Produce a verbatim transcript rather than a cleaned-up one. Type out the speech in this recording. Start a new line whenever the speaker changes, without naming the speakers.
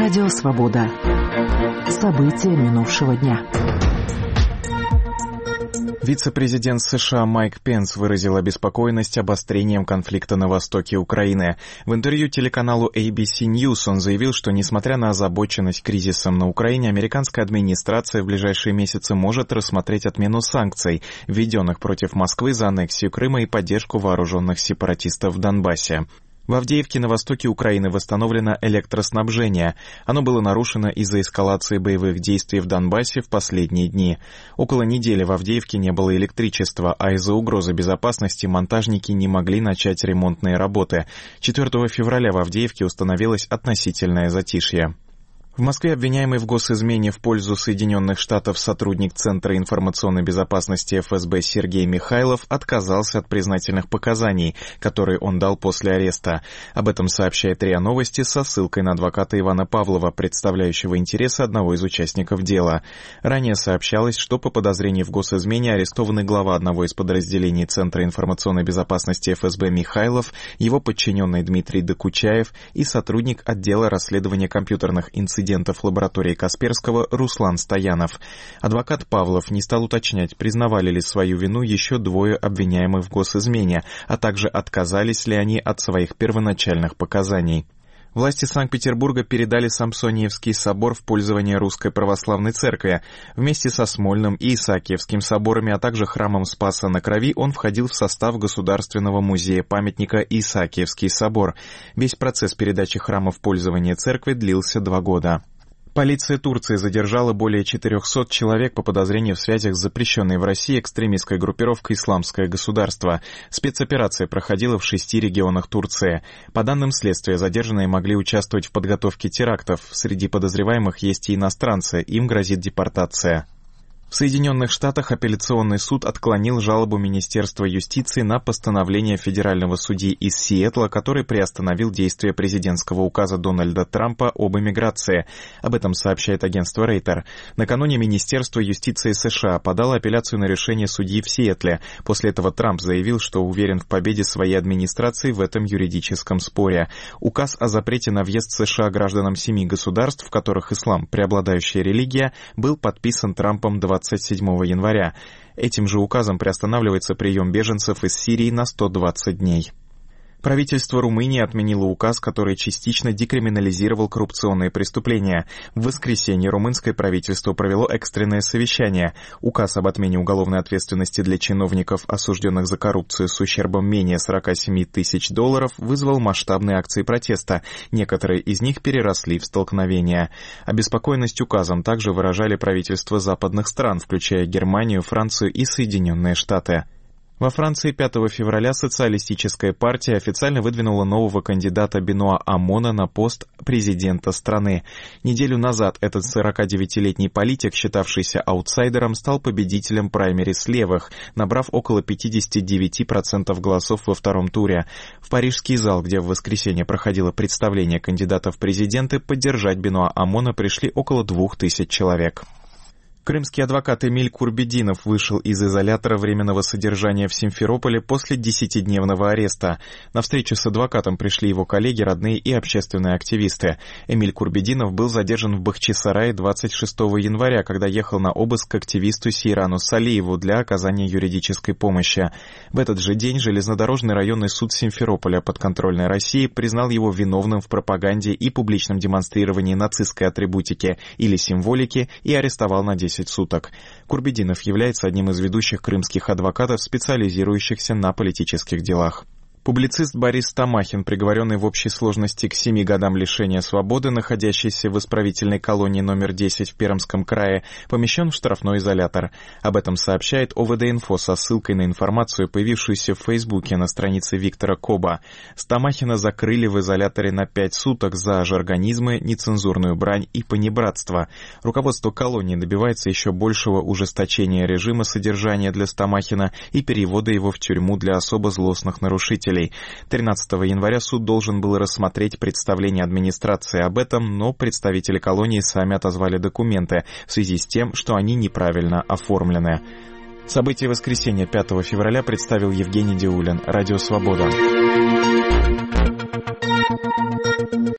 Радио «Свобода». События минувшего дня.
Вице-президент США Майк Пенс выразил обеспокоенность обострением конфликта на востоке Украины. В интервью телеканалу эй би си News он заявил, что, несмотря на озабоченность кризисом на Украине, американская администрация в ближайшие месяцы может рассмотреть отмену санкций, введенных против Москвы за аннексию Крыма и поддержку вооруженных сепаратистов в Донбассе. В Авдеевке на востоке Украины восстановлено электроснабжение. Оно было нарушено из-за эскалации боевых действий в Донбассе в последние дни. Около недели в Авдеевке не было электричества, а из-за угрозы безопасности монтажники не могли начать ремонтные работы. четвёртого февраля в Авдеевке установилось относительное затишье. В Москве обвиняемый в госизмене в пользу Соединенных Штатов сотрудник Центра информационной безопасности эф эс бэ Сергей Михайлов отказался от признательных показаний, которые он дал после ареста. Об этом сообщает РИА Новости со ссылкой на адвоката Ивана Павлова, представляющего интересы одного из участников дела. Ранее сообщалось, что по подозрению в госизмене арестованы глава одного из подразделений Центра информационной безопасности эф эс бэ Михайлов, его подчиненный Дмитрий Докучаев и сотрудник отдела расследования компьютерных инцидентов в лаборатории Касперского Руслан Стоянов. Адвокат Павлов не стал уточнять, признавали ли свою вину еще двое обвиняемых в госизмене, а также отказались ли они от своих первоначальных показаний. Власти Санкт-Петербурга передали Самсониевский собор в пользование Русской Православной Церкви. Вместе со Смольным и Исаакиевским соборами, а также храмом Спаса на Крови он входил в состав Государственного музея-памятника Исаакиевский собор. Весь процесс передачи храма в пользование церкви длился два года. Полиция Турции задержала более четырехсот человек по подозрению в связях с запрещенной в России экстремистской группировкой «Исламское государство». Спецоперация проходила в шести регионах Турции. По данным следствия, задержанные могли участвовать в подготовке терактов. Среди подозреваемых есть и иностранцы, им грозит депортация. В Соединенных Штатах апелляционный суд отклонил жалобу Министерства юстиции на постановление федерального судьи из Сиэтла, который приостановил действие президентского указа Дональда Трампа об эмиграции. Об этом сообщает агентство Рейтер. Накануне Министерство юстиции США подало апелляцию на решение судьи в Сиэтле. После этого Трамп заявил, что уверен в победе своей администрации в этом юридическом споре. Указ о запрете на въезд в США гражданам семи государств, в которых ислам – преобладающая религия, был подписан Трампом двадцать седьмого января. Этим же указом приостанавливается прием беженцев из Сирии на сто двадцать дней. Правительство Румынии отменило указ, который частично декриминализировал коррупционные преступления. В воскресенье румынское правительство провело экстренное совещание. Указ об отмене уголовной ответственности для чиновников, осужденных за коррупцию с ущербом менее сорок семь тысяч долларов, вызвал масштабные акции протеста. Некоторые из них переросли в столкновения. Обеспокоенность указом также выражали правительства западных стран, включая Германию, Францию и Соединенные Штаты. Во Франции пятого февраля социалистическая партия официально выдвинула нового кандидата Бенуа Амона на пост президента страны. Неделю назад этот сорокадевятилетний политик, считавшийся аутсайдером, стал победителем праймериз левых, набрав около пятьдесят девять процентов голосов во втором туре. В парижский зал, где в воскресенье проходило представление кандидатов в президенты, поддержать Бенуа Амона пришли около двух тысяч человек. Крымский адвокат Эмиль Курбединов вышел из изолятора временного содержания в Симферополе после десятидневного ареста. На встречу с адвокатом пришли его коллеги, родные и общественные активисты. Эмиль Курбединов был задержан в Бахчисарае двадцать шестого января, когда ехал на обыск к активисту Сейрану Салиеву для оказания юридической помощи. В этот же день железнодорожный районный суд Симферополя подконтрольной России признал его виновным в пропаганде и публичном демонстрировании нацистской атрибутики или символики и арестовал на десять суток. Курбединов является одним из ведущих крымских адвокатов, специализирующихся на политических делах. Публицист Борис Стамахин, приговоренный в общей сложности к семи годам лишения свободы, находящийся в исправительной колонии номер десять в Пермском крае, помещен в штрафной изолятор. Об этом сообщает о вэ дэ инфо со ссылкой на информацию, появившуюся в Фейсбуке на странице Виктора Коба. Стамахина закрыли в изоляторе на пять суток за жаргонизмы, нецензурную брань и понебратство. Руководство колонии добивается еще большего ужесточения режима содержания для Стамахина и перевода его в тюрьму для особо злостных нарушителей. тринадцатого января суд должен был рассмотреть представление администрации об этом, но представители колонии сами отозвали документы в связи с тем, что они неправильно оформлены. События воскресенья пятого февраля представил Евгений Диулин. Радио «Свобода».